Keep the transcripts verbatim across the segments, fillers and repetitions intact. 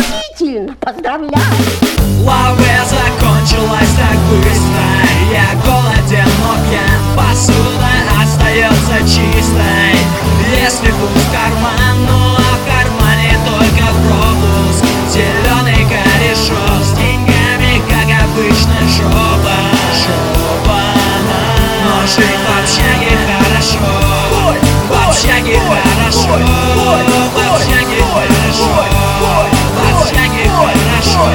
Восхитительно, поздравляю! Лаве закончилась так быстро. Я голоден, но пьян. Посуда остается чистой. Если пуст карман, ну а в кармане только пропуск. Зеленый корешок с деньгами, как обычно, жопа. Жопа. Но жить в общаге хорошо. В общаге хорошо. В общаге хорошо. В общаге хорошо.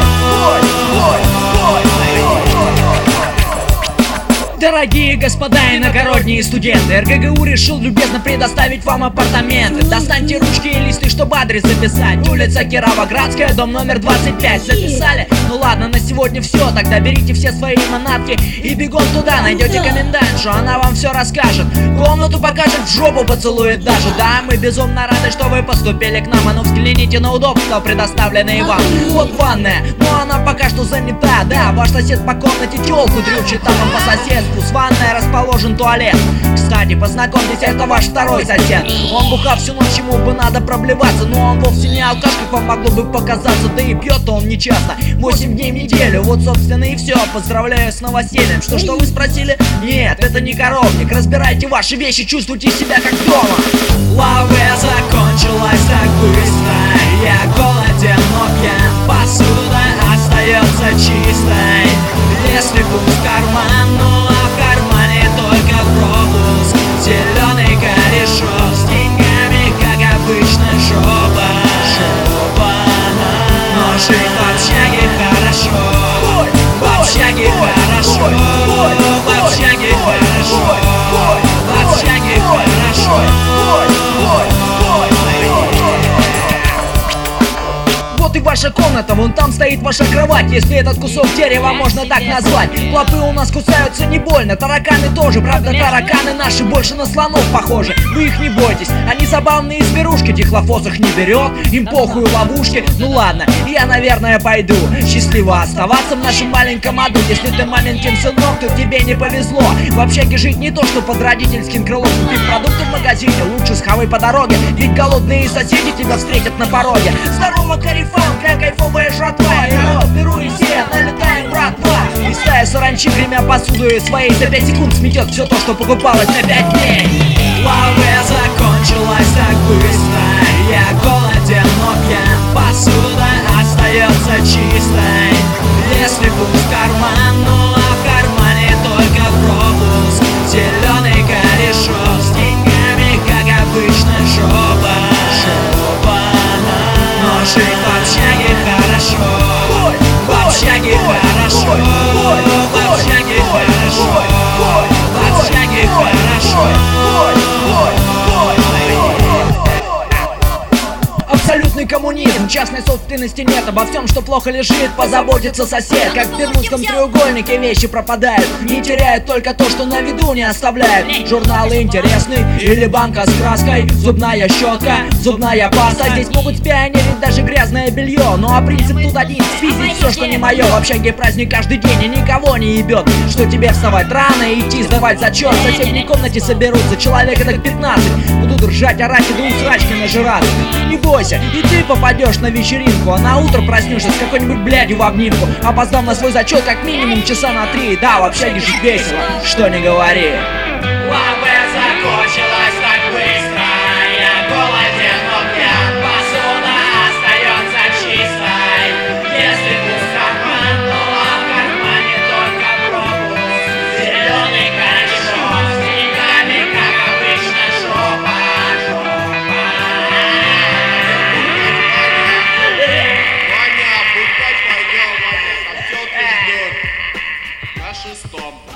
Дорогие господа иногородние студенты, эр гэ гэ у решил любезно предоставить вам апартаменты. Достаньте ручки и листы, чтобы адрес записать. Улица Кировоградская, дом номер двадцать пять. Записали? Ну ладно, на сегодня все. Тогда берите все свои манатки и бегом туда. Найдете комендантшу, она вам все расскажет. Комнату покажет, в жопу поцелует даже. Да, мы безумно рады, что вы поступили к нам. А ну взгляните на удобства, предоставленные вам. Вот ванная, но она пока что занята. Да, ваш сосед по комнате тёлку дрючит, там он по соседству. С ванной расположен туалет. Кстати, познакомьтесь, это ваш второй сосед. Он бухал всю ночь, ему бы надо проблеваться. Но он вовсе не алкаш, как вам могло бы показаться. Да и пьет-то он нечасто, восемь дней в неделю. Вот, собственно, и все. Поздравляю с новосельем. Что, что вы спросили? Нет, это не коровник. Разбирайте ваши вещи, чувствуйте себя как дома. Лаве закончилась так быстро. Я голоден, но пьян. Посуда остается чистой. Если пуст карман, ну а в кармане только пропуск. Зеленый корешок с деньгами, как обычно, жопа. Жопа. Но жить в общаге хорошо. В общаге хорошо. В общаге хорошо. В общаге хорошо. Вот и ваша комната, вон там стоит ваша кровать. Если этот кусок дерева можно так назвать. Клопы у нас кусаются не больно, тараканы тоже. Правда, тараканы наши больше на слонов похожи. Вы их не бойтесь, они забавные зверушки. Дихлофос их не берет, им похуй ловушки. Ну ладно, я, наверное, пойду. Счастливо оставаться в нашем маленьком аду. Если ты маменькин сынок, то тебе не повезло. В общаге жить не то, что под родительским крылом. Купить продукты в магазине, лучше схавай по дороге. Ведь голодные соседи тебя встретят на пороге. Здорово, карифан, как кайфовая жратва. И народ, беру и все, налетаем, братва. И стая саранчи, гремя посудой своей, за пять секунд сметет все то, что покупалось на пять дней. Лаве закончилась так быстро. Я голоден, но пьян. Посуда остается чистой. Если пуст карман, ну а в кармане только пропуск. Зеленый корешок с деньгами, как обычно, жопа. Жопа. Но жить в общаге хорошо. В общаге хорошо. В общаге хорошо. В общаге хорошо. Абсолютный коммунизм, частной собственности нет. Обо всем, что плохо лежит, позаботится сосед. Как в Бермудском треугольнике вещи пропадают. Не теряют только то, что на виду не оставляют. Журналы интересны или банка с краской. Зубная щетка, зубная паста. Здесь могут спионерить даже грязное белье. Ну а принцип тут один, спиздить все, что не мое. В общаге праздник каждый день и никого не ебет. Что тебе вставать рано и идти сдавать зачет. В соседней комнате соберутся человека так пятнадцать. Будут ржать, орать и до усрачки нажираться. Не бойся, и ты попадешь на вечеринку. А на утро проснешься с какой-нибудь блядью в обнимку. Опоздав на свой зачет как минимум часа на три. Да, в общаге жить весело, что не говори. Лаве закончилась так быстро. Я голоден, но пьян. Посуда остается чистой. Если пуст карман, ну а в кармане только пропуск. Зеленый корешок с деньгами, как обычно, жопа. Жопа. Ваня, пускай пойдем, Ваня, там тетка ждет. На шестом.